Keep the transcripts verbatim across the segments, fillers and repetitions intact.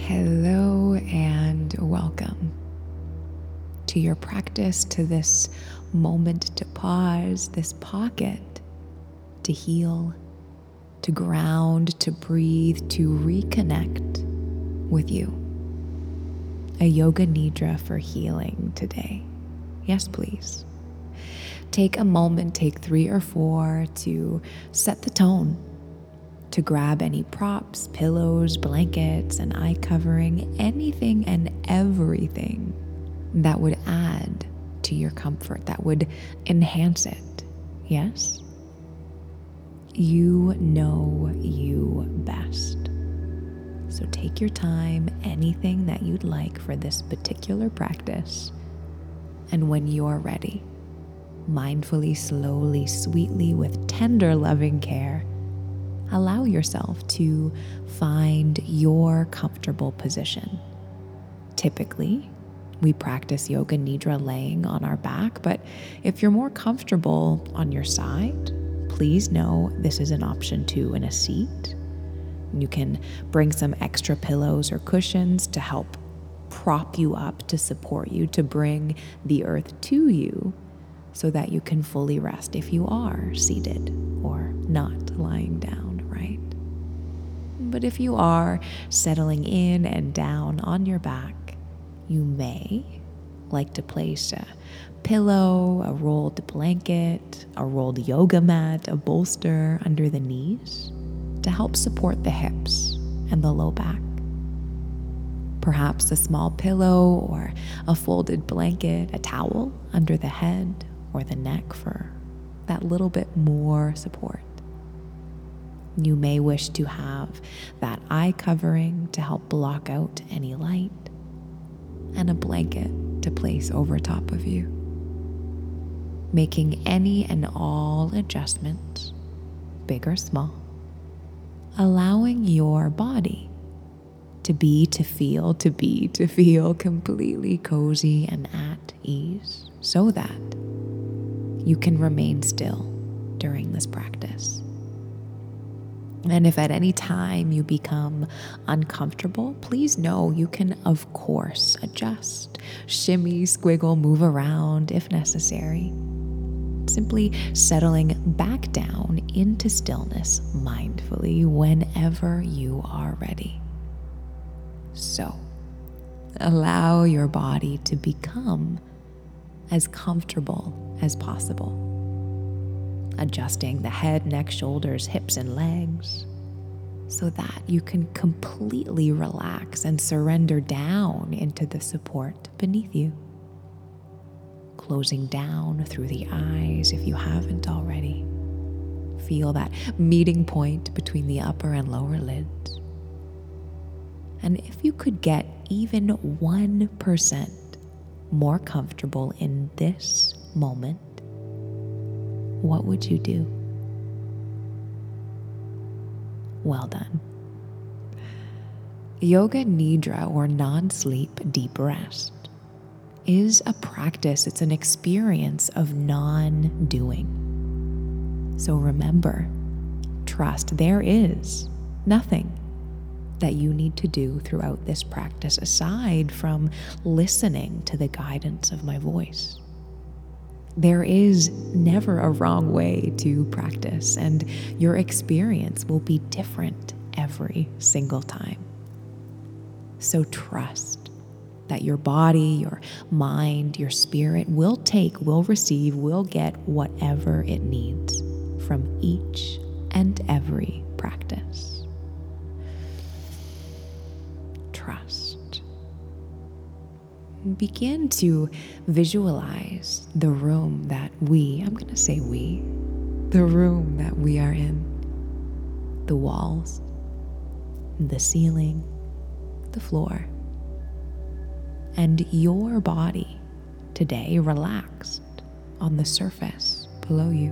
Hello and welcome to your practice, to this moment to pause, this pocket to heal, to ground, to breathe, to reconnect with you. A yoga nidra for healing today. Yes, please. Take a moment, take three or four to set the tone, to grab any props, pillows, blankets, an eye covering, anything and everything that would add to your comfort, that would enhance it. Yes? You know you best. So take your time, anything that you'd like for this particular practice. And when you're ready, mindfully, slowly, sweetly, with tender, loving care, allow yourself to find your comfortable position. Typically, we practice yoga nidra laying on our back, but if you're more comfortable on your side, please know this is an option too in a seat. You can bring some extra pillows or cushions to help prop you up, to support you, to bring the earth to you so that you can fully rest if you are seated or not lying down, right? But if you are settling in and down on your back, you may like to place a pillow, a rolled blanket, a rolled yoga mat, a bolster under the knees to help support the hips and the low back. Perhaps a small pillow or a folded blanket, a towel under the head or the neck for that little bit more support. You may wish to have that eye covering to help block out any light, and a blanket to place over top of you. Making any and all adjustments, big or small, allowing your body to be, to feel, to be, to feel completely cozy and at ease so that you can remain still during this practice. And if at any time you become uncomfortable, please know you can, of course, adjust, shimmy, squiggle, move around if necessary. Simply settling back down into stillness mindfully whenever you are ready. So, allow your body to become as comfortable as possible. Adjusting the head, neck, shoulders, hips, and legs so that you can completely relax and surrender down into the support beneath you. Closing down through the eyes if you haven't already. Feel that meeting point between the upper and lower lids. And if you could get even one percent more comfortable in this moment, what would you do? Well done. Yoga Nidra, or non-sleep deep rest, is a practice. It's an experience of non-doing. So remember, trust, there is nothing that you need to do throughout this practice aside from listening to the guidance of my voice. There is never a wrong way to practice, and your experience will be different every single time. So trust that your body, your mind, your spirit will take, will receive, will get whatever it needs from each and every practice. Trust. Begin to visualize the room that we, I'm going to say we, the room that we are in, the walls, the ceiling, the floor, and your body today relaxed on the surface below you.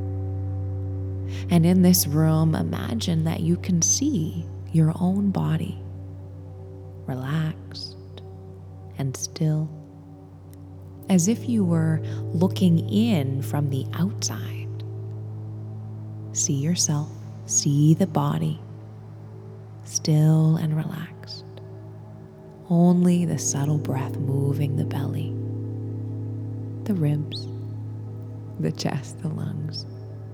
And in this room, imagine that you can see your own body relaxed and still, as if you were looking in from the outside. See yourself, see the body, still and relaxed. Only the subtle breath moving the belly, the ribs, the chest, the lungs.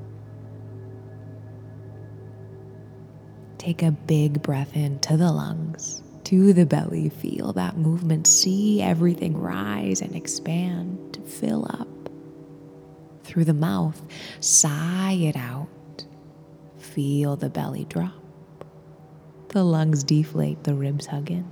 Take a big breath into the lungs, to the belly. Feel that movement. See everything rise and expand to fill up. Through the mouth, sigh it out. Feel the belly drop. The lungs deflate, the ribs hug in.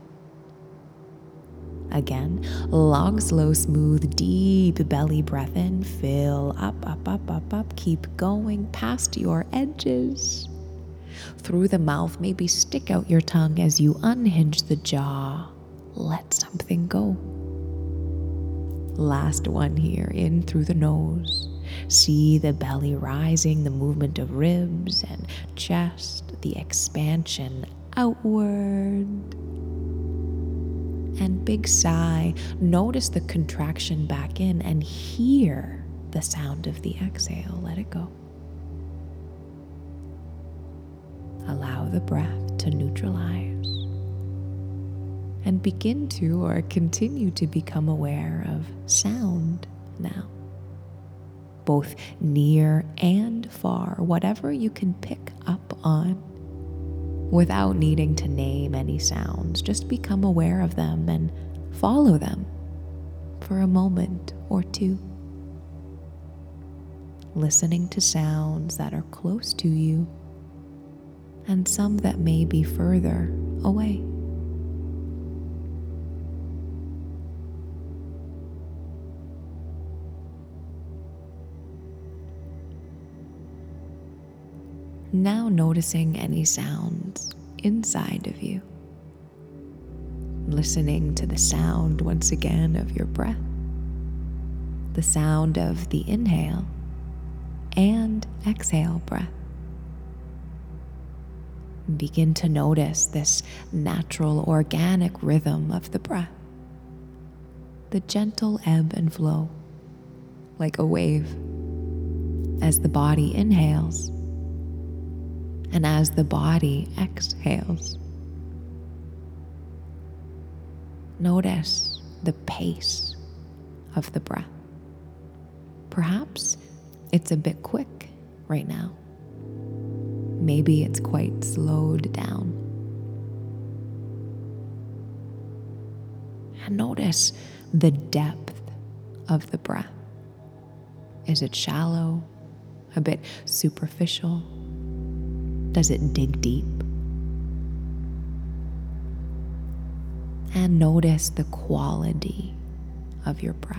Again, long, slow, smooth, deep belly breath in. Fill up, up, up, up, up. Keep going past your edges. Through the mouth, maybe stick out your tongue as you unhinge the jaw. Let something go. Last one here, in through the nose. See the belly rising, the movement of ribs and chest, the expansion outward. And big sigh. Notice the contraction back in and hear the sound of the exhale. Let it go. Allow the breath to neutralize and begin to or continue to become aware of sound now. Both near and far, whatever you can pick up on without needing to name any sounds. Just become aware of them and follow them for a moment or two. Listening to sounds that are close to you and some that may be further away. Now noticing any sounds inside of you. Listening to the sound once again of your breath. The sound of the inhale and exhale breath. Begin to notice this natural, organic rhythm of the breath. The gentle ebb and flow, like a wave, as the body inhales and as the body exhales. Notice the pace of the breath. Perhaps it's a bit quick right now. Maybe it's quite slowed down. And notice the depth of the breath. Is it shallow? A bit superficial? Does it dig deep? And notice the quality of your breath.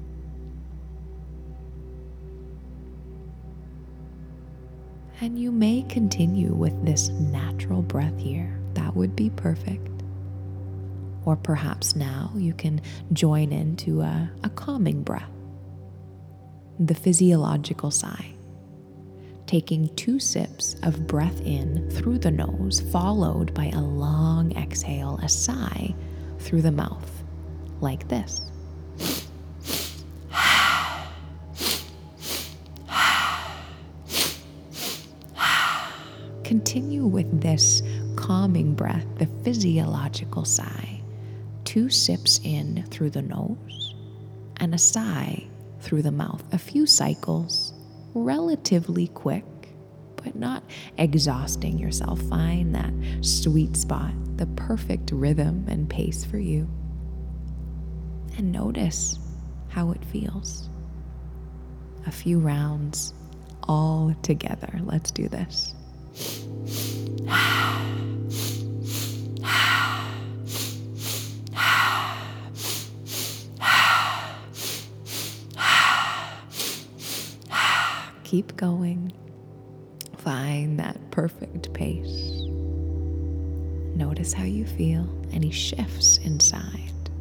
And you may continue with this natural breath here. That would be perfect. Or perhaps now you can join into a, a calming breath. The physiological sigh. Taking two sips of breath in through the nose, followed by a long exhale, a sigh through the mouth, like this. Continue with this calming breath, the physiological sigh. Two sips in through the nose and a sigh through the mouth. A few cycles, relatively quick, but not exhausting yourself. Find that sweet spot, the perfect rhythm and pace for you. And notice how it feels. A few rounds all together. Let's do this. Keep going. Find that perfect pace. Notice how you feel, any shifts inside.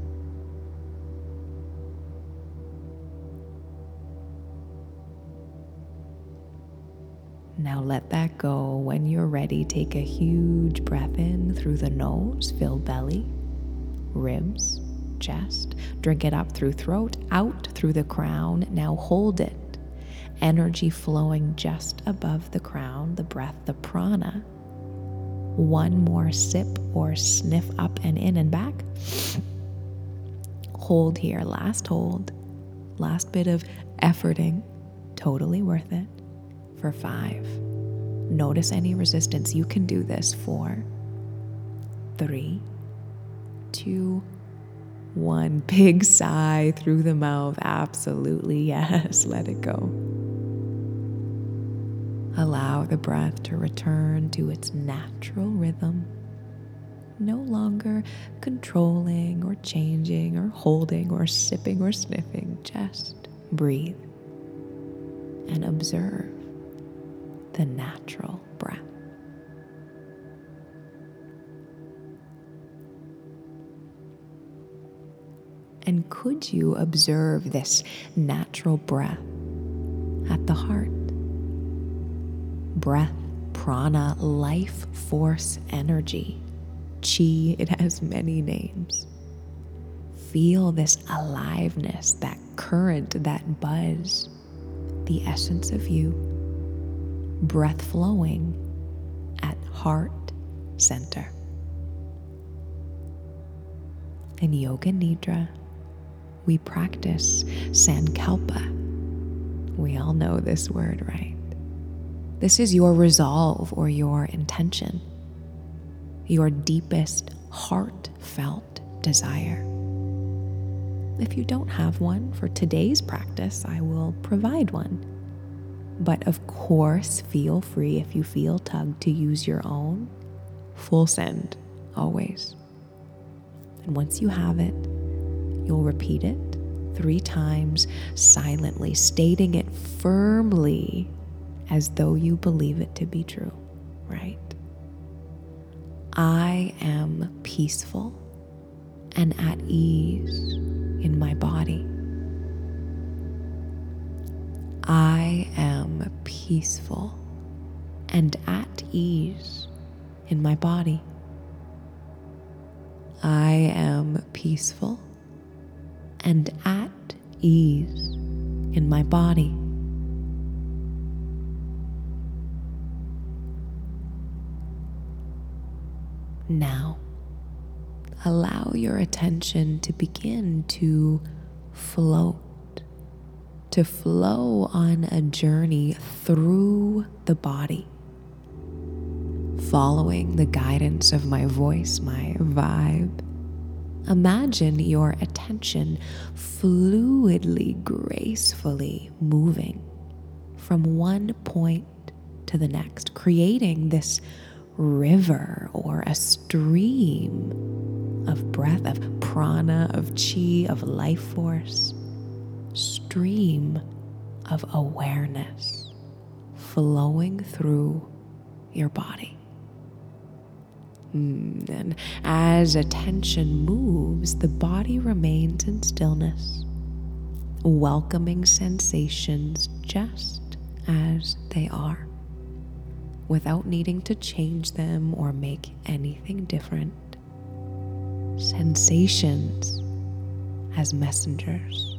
Now let that go. When you're ready, take a huge breath in through the nose, fill belly, ribs, chest. Drink it up through throat, out through the crown. Now hold it. Energy flowing just above the crown, the breath, the prana. One more sip or sniff up and in and back. Hold here, last hold. Last bit of efforting, totally worth it. For five. Notice any resistance. You can do this. Four, three, two, one. Big sigh through the mouth. Absolutely, yes. Let it go. Allow the breath to return to its natural rhythm. No longer controlling or changing or holding or sipping or sniffing. Just breathe and observe the natural breath. And could you observe this natural breath at the heart? Breath, prana, life force, energy. Chi, it has many names. Feel this aliveness, that current, that buzz, the essence of you. Breath flowing at heart center. In Yoga Nidra, we practice Sankalpa. We all know this word, right? This is your resolve or your intention, your deepest heartfelt desire. If you don't have one for today's practice, I will provide one. But of course, feel free if you feel tugged to use your own. Full send, always. And once you have it, you'll repeat it three times silently, stating it firmly as though you believe it to be true, right? I am peaceful and at ease in my body. I am peaceful and at ease in my body. I am peaceful and at ease in my body. Now, allow your attention to begin to float, to flow on a journey through the body, following the guidance of my voice, my vibe. Imagine your attention fluidly, gracefully moving from one point to the next, creating this river or a stream of breath, of prana, of chi, of life force, stream of awareness flowing through your body. Mm, and as attention moves, the body remains in stillness, welcoming sensations just as they are, without needing to change them or make anything different. Sensations as messengers.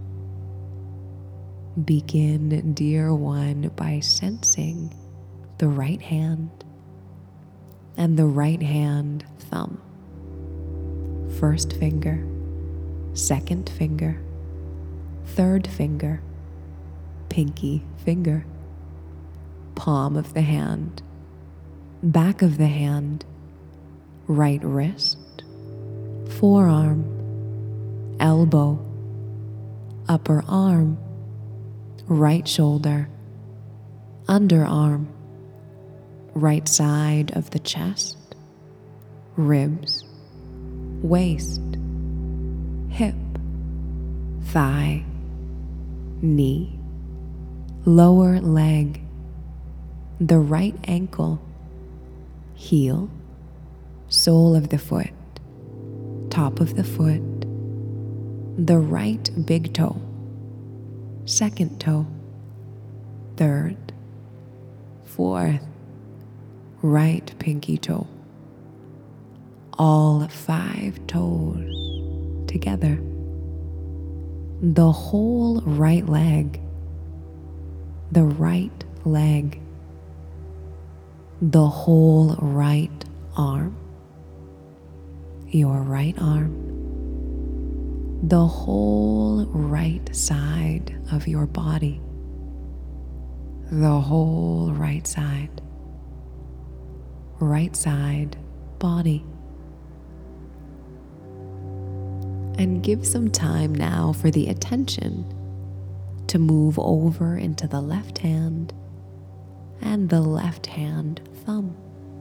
Begin, dear one, by sensing the right hand and the right hand thumb. First finger, second finger, third finger, pinky finger, palm of the hand, back of the hand, right wrist, forearm, elbow, upper arm, right shoulder, underarm, right side of the chest, ribs, waist, hip, thigh, knee, lower leg, the right ankle, heel, sole of the foot, top of the foot, the right big toe, second toe, third, fourth, right pinky toe, all five toes together, the whole right leg, the right leg, the whole right arm, your right arm, the whole right side of your body, the whole right side, right side body. And give some time now for the attention to move over into the left hand and the left hand thumb.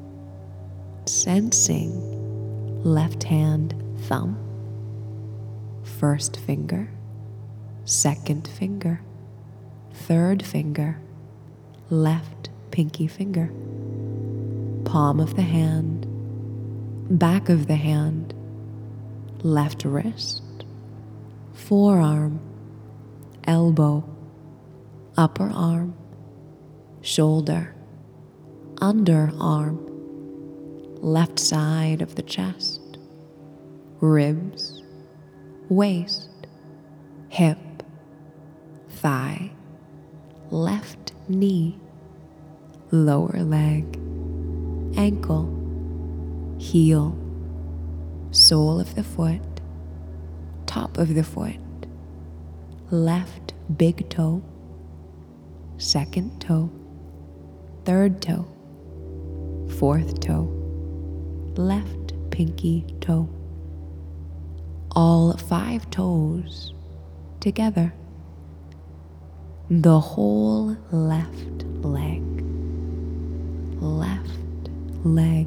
Sensing left hand thumb, first finger, second finger, third finger, left pinky finger, palm of the hand, back of the hand, left wrist, forearm, elbow, upper arm, shoulder, underarm, left side of the chest, ribs, waist, hip, thigh, left knee, lower leg, ankle, heel, sole of the foot, top of the foot, left big toe, second toe, third toe, fourth toe, left pinky toe, all five toes together, the whole left leg, left leg,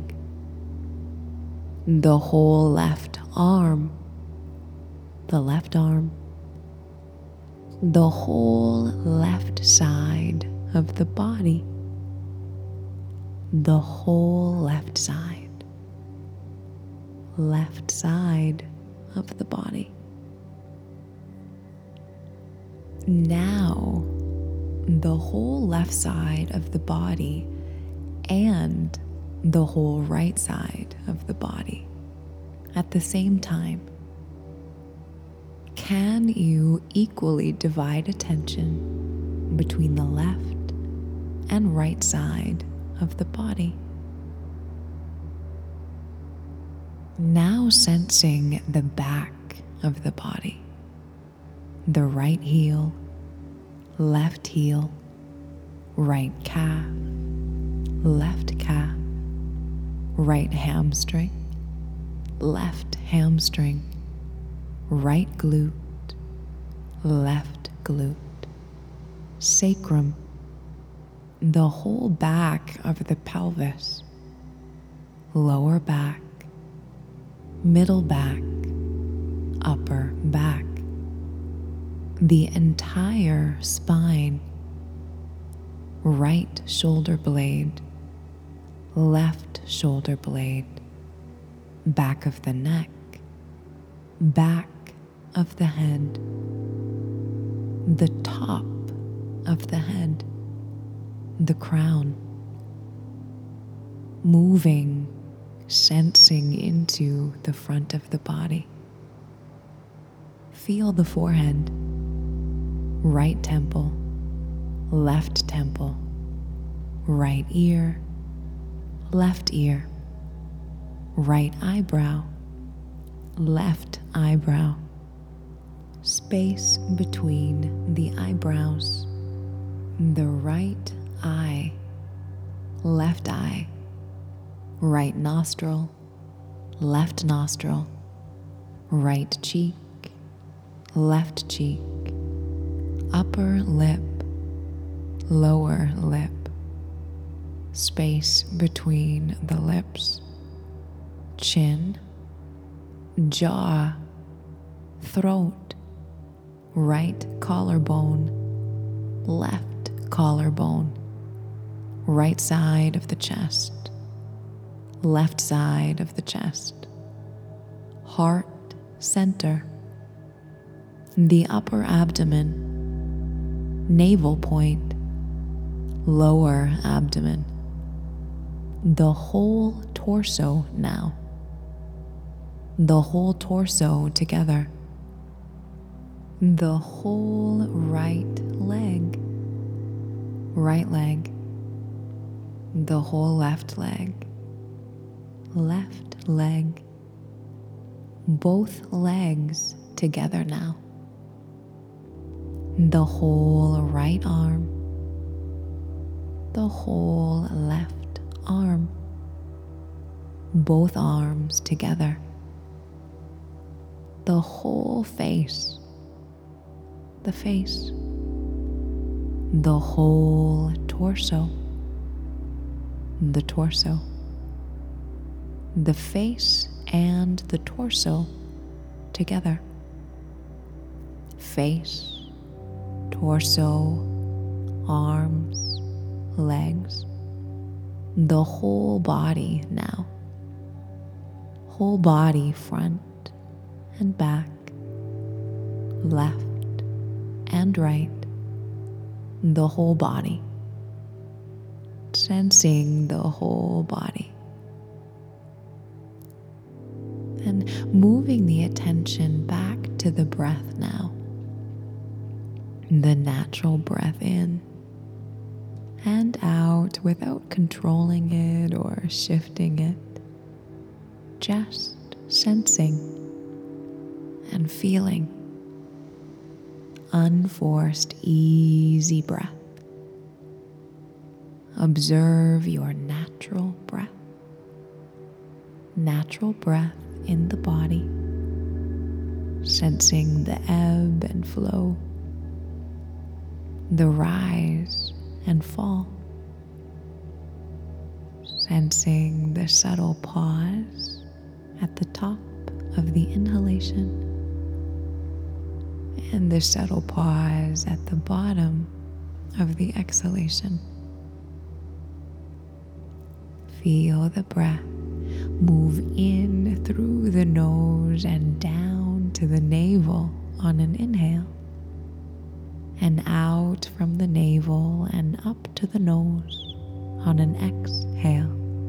the whole left arm, the left arm, the whole left side of the body, the whole left side, left side of the body. Now, the whole left side of the body and the whole right side of the body at the same time. Can you equally divide attention between the left and right side of the body? Now sensing the back of the body, the right heel, left heel, right calf, left calf, right hamstring, left hamstring, right glute, left glute, sacrum, the whole back of the pelvis, lower back, middle back, upper back, the entire spine, right shoulder blade, left shoulder blade, back of the neck, back of the head, the top of the head, the crown, moving, sensing into the front of the body. Feel the forehead, right temple, left temple, right ear, left ear, right eyebrow, left eyebrow, space between the eyebrows, the right eye, left eye, right nostril, left nostril, right cheek, left cheek, upper lip, lower lip, space between the lips, chin, jaw, throat, right collarbone, left collarbone, right side of the chest, left side of the chest, heart center, the upper abdomen, navel point, lower abdomen, the whole torso now, the whole torso together, the whole right leg, right leg, the whole left leg, left leg, both legs together now, the whole right arm, the whole left arm, both arms together, the whole face, the face, the whole torso, the torso, the face and the torso together, face, torso, arms, legs, the whole body now, whole body front and back, left and right, the whole body, sensing the whole body. And moving the attention back to the breath now, the natural breath in and out without controlling it or shifting it, just sensing and feeling. Unforced, easy breath. Observe your natural breath. Natural breath in the body, sensing the ebb and flow, the rise and fall, sensing the subtle pause at the top of the inhalation and the subtle pause at the bottom of the exhalation. Feel the breath move in through the nose and down to the navel on an inhale, and out from the navel and up to the nose on an exhale.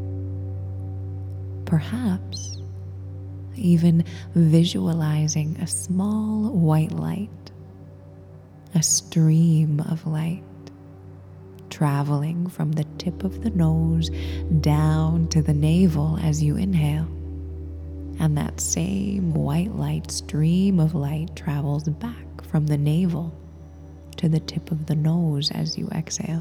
Perhaps even visualizing a small white light, a stream of light traveling from the tip of the nose down to the navel as you inhale, and that same white light stream of light travels back from the navel to the tip of the nose as you exhale.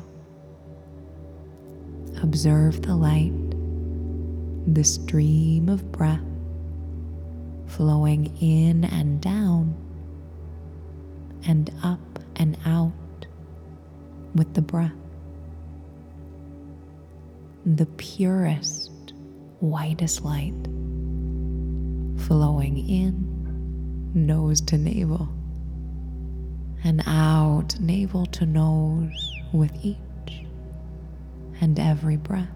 Observe the light, the stream of breath flowing in and down and up and out with the breath. The purest, whitest light flowing in, nose to navel, and out, navel to nose with each and every breath.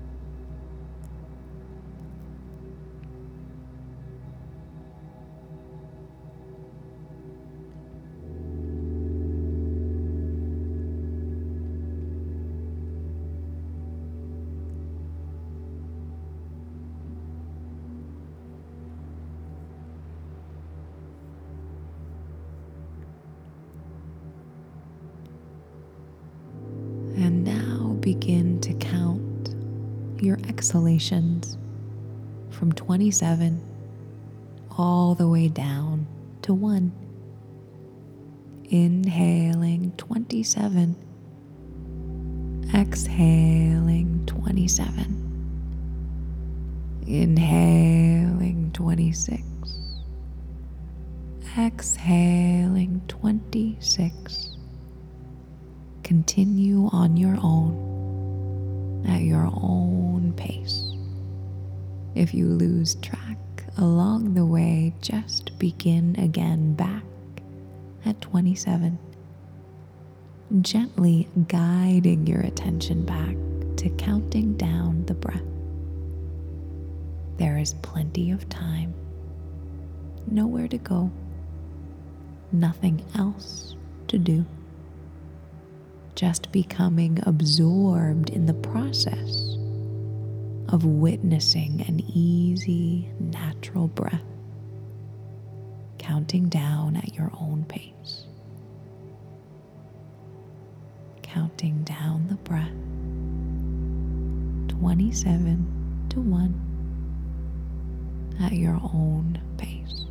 And now begin to count your exhalations from twenty-seven all the way down to one. Inhaling twenty-seven, exhaling twenty-seven, inhaling twenty-six, exhaling twenty-six. Continue on your own, at your own pace. If you lose track along the way, just begin again back at twenty-seven, gently guiding your attention back to counting down the breath. There is plenty of time, nowhere to go, nothing else to do. Just becoming absorbed in the process of witnessing an easy, natural breath, counting down at your own pace, counting down the breath, twenty-seven to one at your own pace.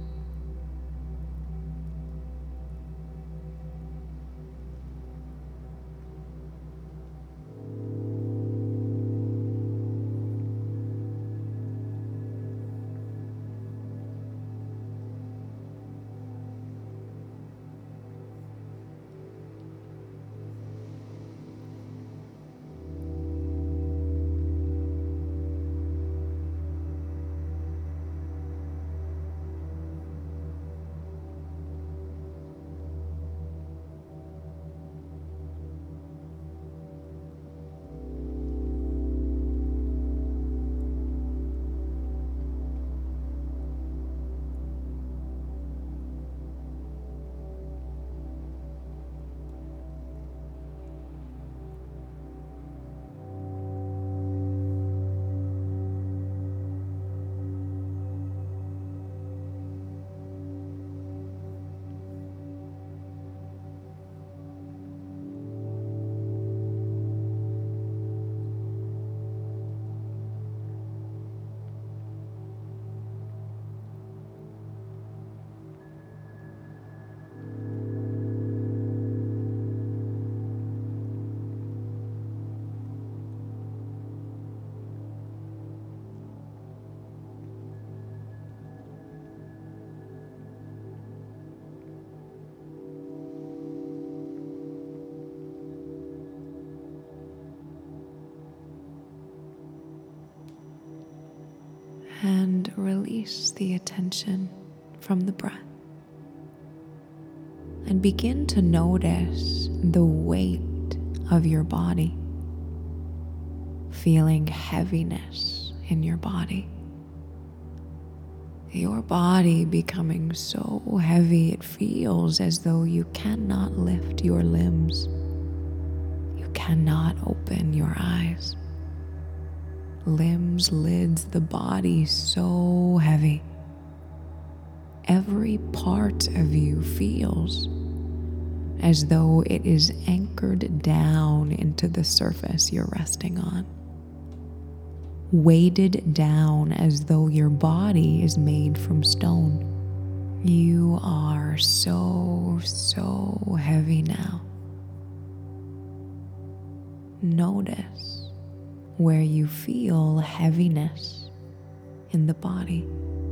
And release the attention from the breath. And begin to notice the weight of your body, feeling heaviness in your body. Your body becoming so heavy it feels as though you cannot lift your limbs. You cannot open your eyes. Limbs, lids, the body so heavy. Every part of you feels as though it is anchored down into the surface you're resting on. Weighted down as though your body is made from stone. You are so, so heavy now. Notice where you feel heaviness in the body.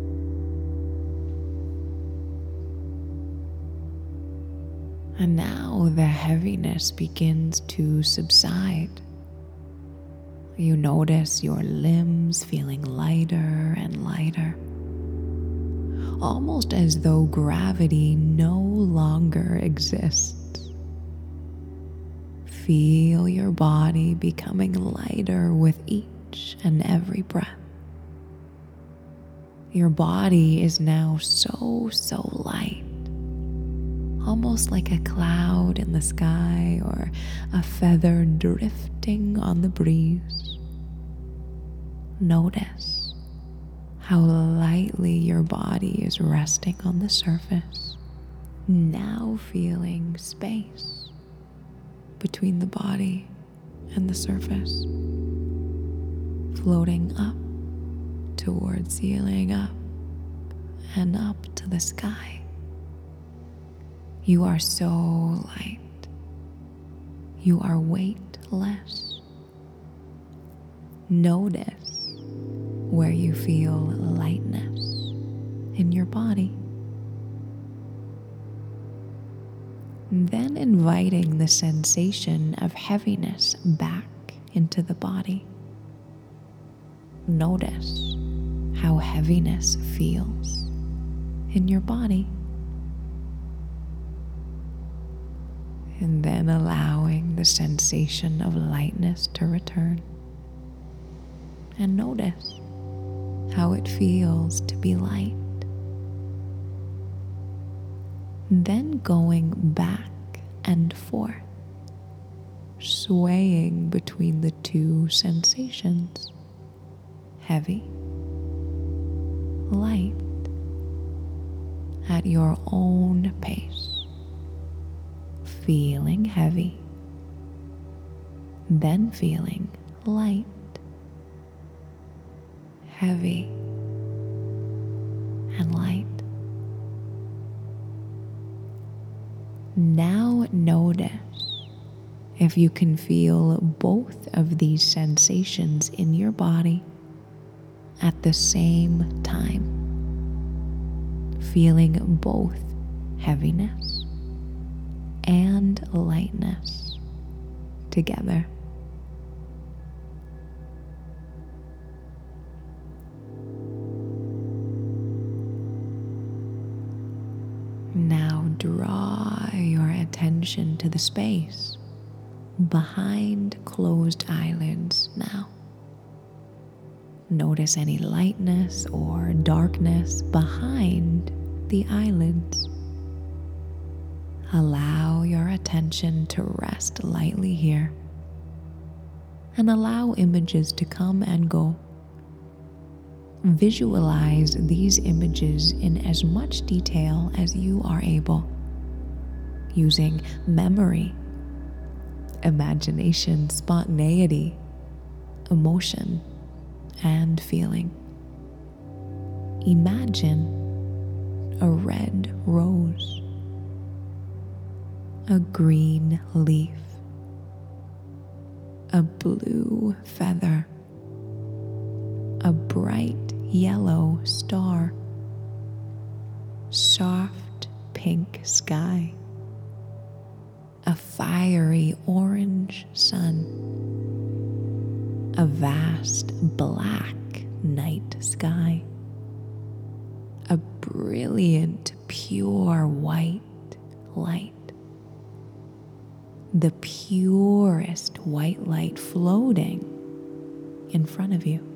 And now the heaviness begins to subside. You notice your limbs feeling lighter and lighter, almost as though gravity no longer exists. Feel your body becoming lighter with each and every breath. Your body is now so, so light, almost like a cloud in the sky or a feather drifting on the breeze. Notice how lightly your body is resting on the surface, now feeling space between the body and the surface, floating up towards ceiling, up and up to the sky. You are so light. You are weightless. Notice where you feel lightness in your body. Then inviting the sensation of heaviness back into the body. Notice how heaviness feels in your body. And then allowing the sensation of lightness to return. And notice how it feels to be light. Then going back and forth, swaying between the two sensations, heavy, light, at your own pace, feeling heavy, then feeling light, heavy and light. Now notice if you can feel both of these sensations in your body at the same time, feeling both heaviness and lightness together. Now draw your attention to the space behind closed eyelids now. Notice any lightness or darkness behind the eyelids. Allow your attention to rest lightly here and allow images to come and go. Visualize these images in as much detail as you are able, using memory, imagination, spontaneity, emotion, and feeling. Imagine a red rose, a green leaf, a blue feather, a bright yellow star, soft pink sky, a fiery orange sun, a vast black night sky, a brilliant pure white light, the purest white light floating in front of you.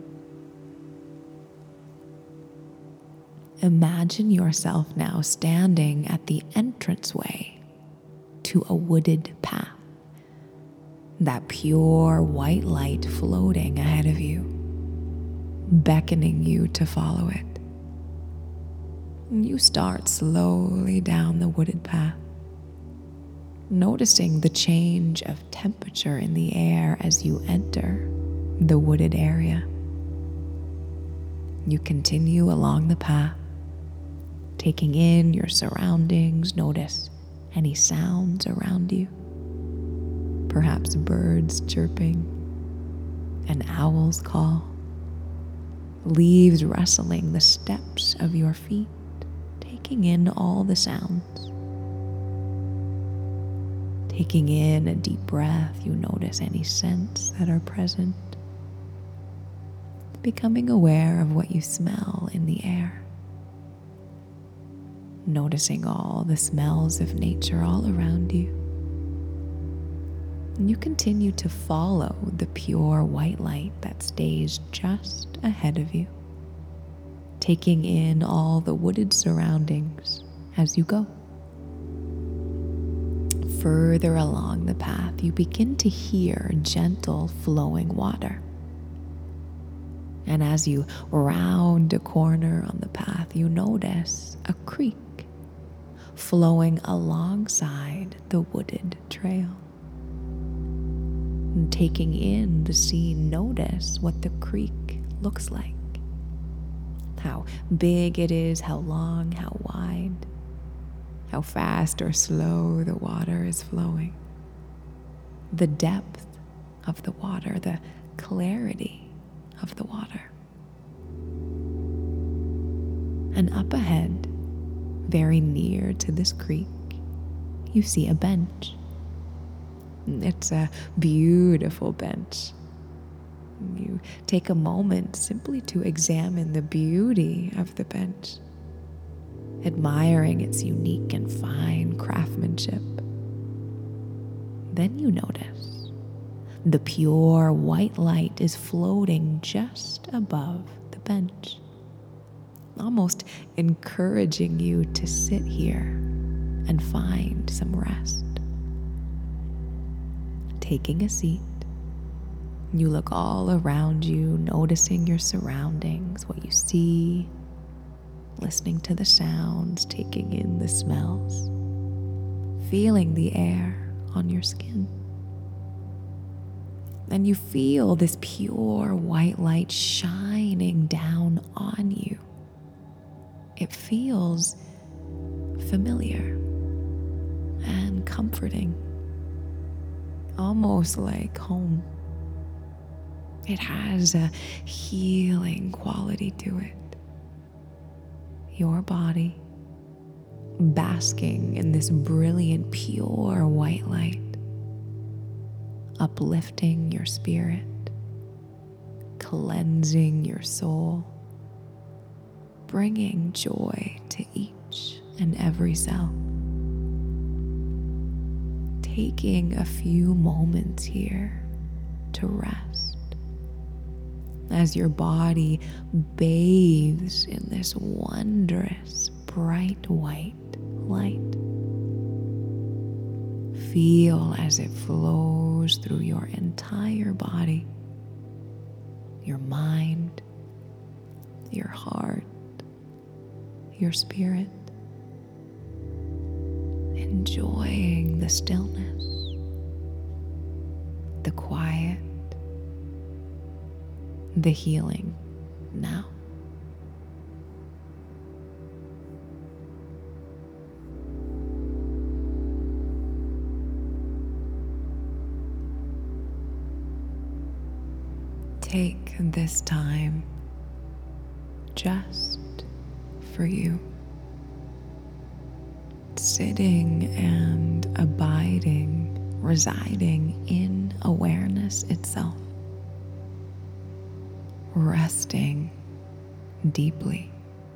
Imagine yourself now standing at the entranceway to a wooded path, that pure white light floating ahead of you, beckoning you to follow it. You start slowly down the wooded path, noticing the change of temperature in the air as you enter the wooded area. You continue along the path, taking in your surroundings. Notice any sounds around you. Perhaps birds chirping, an owl's call, leaves rustling the steps of your feet, taking in all the sounds. Taking in a deep breath, you notice any scents that are present, becoming aware of what you smell in the air. Noticing all the smells of nature all around you. And you continue to follow the pure white light that stays just ahead of you, taking in all the wooded surroundings as you go. Further along the path, you begin to hear gentle flowing water. And as you round a corner on the path, you notice a creek flowing alongside the wooded trail. And taking in the scene, notice what the creek looks like. How big it is, how long, how wide, how fast or slow the water is flowing. The depth of the water, the clarity of the water. And up ahead, very near to this creek, you see a bench. It's a beautiful bench. You take a moment simply to examine the beauty of the bench, admiring its unique and fine craftsmanship. Then you notice the pure white light is floating just above the bench, almost encouraging you to sit here and find some rest. Taking a seat, you look all around you, noticing your surroundings, what you see, listening to the sounds, taking in the smells, feeling the air on your skin. And you feel this pure white light shining down it feels familiar and comforting, almost like home. It has a healing quality to it. Your body basking in this brilliant, pure white light, uplifting your spirit, cleansing your soul, bringing joy to each and every cell. Taking a few moments here to rest as your body bathes in this wondrous, bright white light. Feel as it flows through your entire body, your mind, your heart, your spirit, enjoying the stillness, the quiet, the healing now. Take this time just for you, sitting and abiding, residing in awareness itself, resting deeply.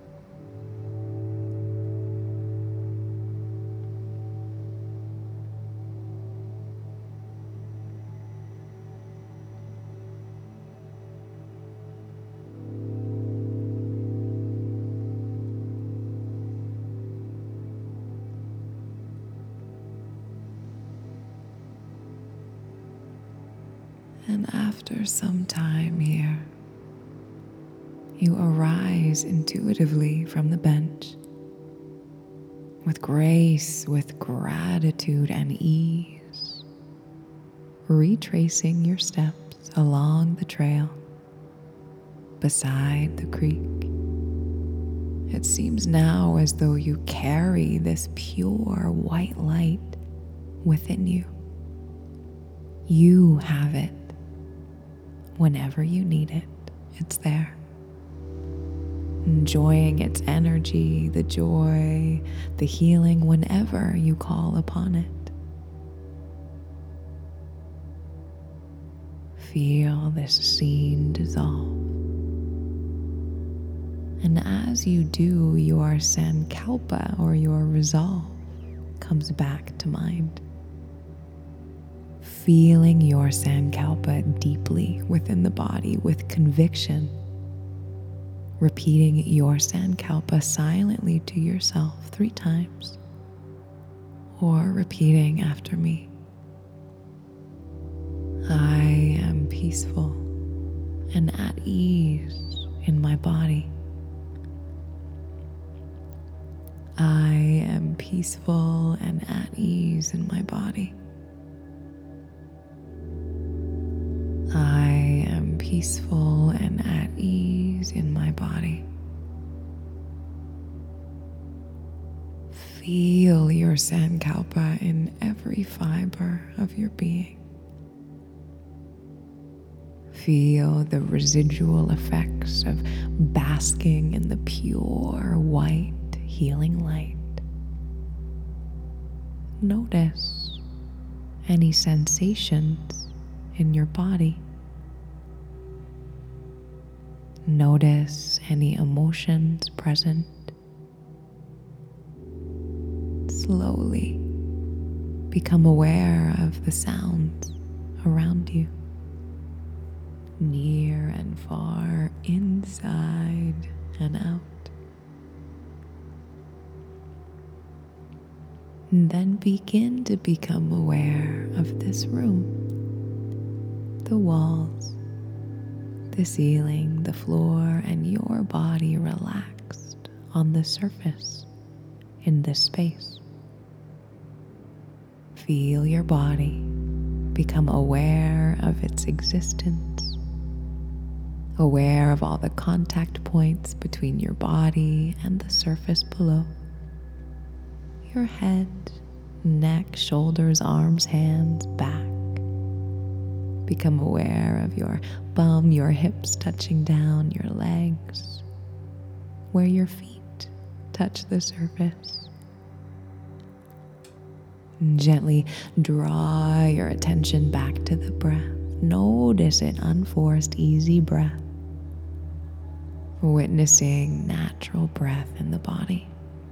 And after some time here, you arise intuitively from the bench with grace, with gratitude and ease, retracing your steps along the trail beside the creek. It seems now as though you carry this pure white light within you. You have it. Whenever you need it, it's there. Enjoying its energy, the joy, the healing whenever you call upon it. Feel this scene dissolve. And as you do, your sankalpa, or your resolve, comes back to mind. Feeling your sankalpa deeply within the body with conviction. Repeating your sankalpa silently to yourself three times. Or repeating after me. I am peaceful and at ease in my body. I am peaceful and at ease in my body. I am peaceful and at ease in my body. Feel your sankalpa in every fiber of your being. Feel the residual effects of basking in the pure white healing light. Notice any sensations in your body. Notice any emotions present. Slowly become aware of the sounds around you, near and far, inside and out. And then begin to become aware of this room. The walls, the ceiling, the floor, and your body relaxed on the surface in this space. Feel your body become aware of its existence, aware of all the contact points between your body and the surface below. Your head, neck, shoulders, arms, hands, back. Become aware of your bum, your hips touching down, your legs, where your feet touch the surface. And gently draw your attention back to the breath. Notice it, unforced, easy breath. Witnessing natural breath in the body.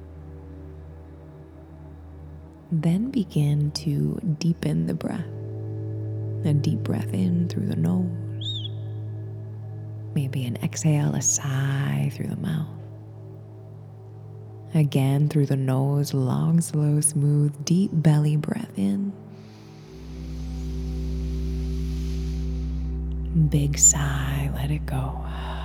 Then begin to deepen the breath. A deep breath in through the nose. Maybe an exhale, a sigh through the mouth. Again through the nose, long, slow, smooth, deep belly breath in. Big sigh, let it go.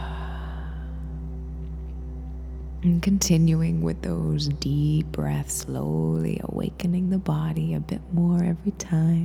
And continuing with those deep breaths, slowly awakening the body a bit more every time.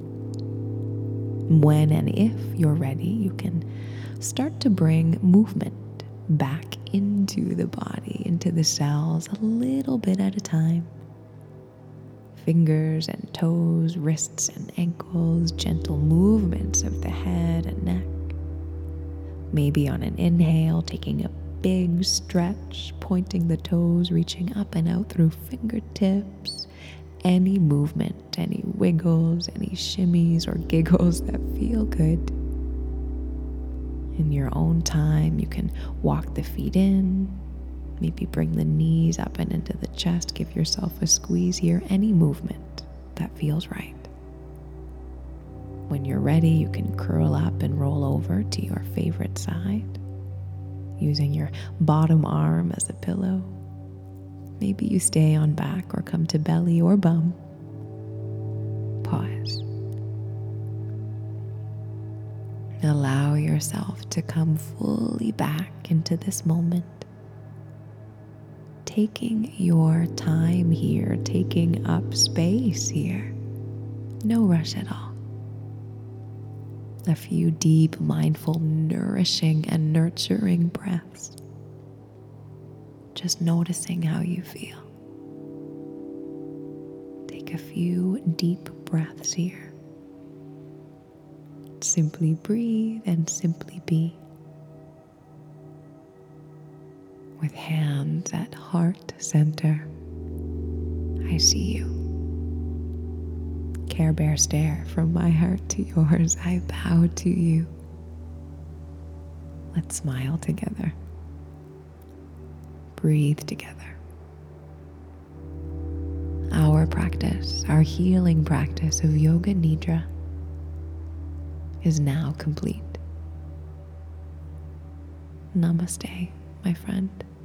When and if you're ready, you can start to bring movement back into the body, into the cells, a little bit at a time. Fingers and toes, wrists and ankles, gentle movements of the head and neck. Maybe on an inhale, taking a big stretch, pointing the toes, reaching up and out through fingertips. Any movement, any wiggles, any shimmies or giggles that feel good. In your own time, you can walk the feet in, maybe bring the knees up and into the chest, give yourself a squeeze here, any movement that feels right. When you're ready, you can curl up and roll over to your favorite side, using your bottom arm as a pillow. Maybe you stay on back or come to belly or bum. Pause. Allow yourself to come fully back into this moment. Taking your time here, taking up space here. No rush at all. A few deep, mindful, nourishing and nurturing breaths. Just noticing how you feel. Take a few deep breaths here. Simply breathe and simply be. With hands at heart center, I see you. Care Bear stare from my heart to yours. I bow to you. Let's smile together. Breathe together. Our practice, our healing practice of Yoga Nidra is now complete. Namaste, my friend.